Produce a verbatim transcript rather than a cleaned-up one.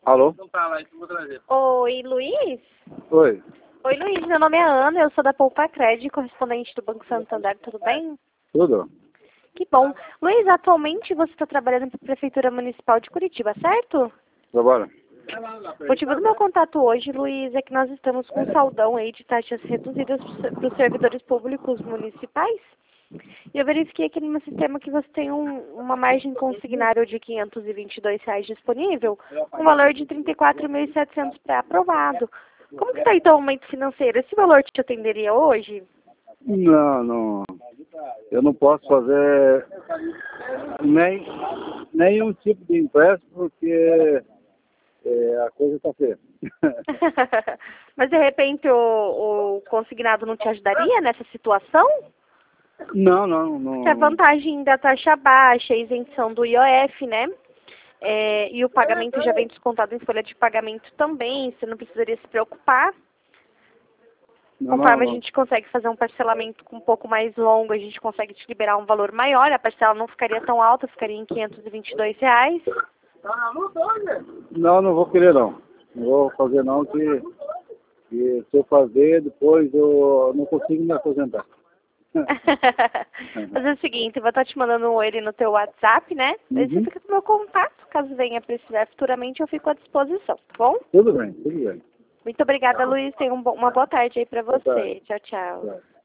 Alô? Oi, Luiz? Oi. Oi, Luiz, meu nome é Ana, eu sou da Poupa Cred, correspondente do Banco Santander, tudo bem? Tudo? Que bom. Luiz, atualmente você está trabalhando para a Prefeitura Municipal de Curitiba, certo? Trabalha? O motivo do meu contato hoje, Luiz, é que nós estamos com um saldão aí de taxas reduzidas para os servidores públicos municipais. E eu verifiquei aqui no meu sistema que você tem um, uma margem consignável de quinhentos e vinte e dois reais disponível, um valor de trinta e quatro mil e setecentos pré-aprovado. Como que está então o momento financeiro? Esse valor te atenderia hoje? Não, não. Eu não posso fazer nem, nenhum tipo de empréstimo porque é, a coisa está feia. Mas de repente o, o consignado não te ajudaria nessa situação? Não, não, não. Que a vantagem da taxa baixa, a isenção do I O F, né? É, e o pagamento já vem descontado em folha de pagamento também, você não precisaria se preocupar. Não, Conforme não, a gente consegue fazer um parcelamento um pouco mais longo, a gente consegue te liberar um valor maior, a parcela não ficaria tão alta, ficaria em quinhentos e vinte e dois reais. não, não vou querer não. Não vou fazer não, que, que se eu fazer, depois eu não consigo me aposentar. Mas é o seguinte, eu vou estar te mandando um ele no teu WhatsApp, né? Aí você Uhum. fica com o meu contato, caso venha precisar futuramente, eu fico à disposição, tá bom? Tudo bem, tudo bem. Muito obrigada, Luiz. Tenha um bo- uma boa tarde aí pra Boa tarde. você. Tchau, tchau. Tchau.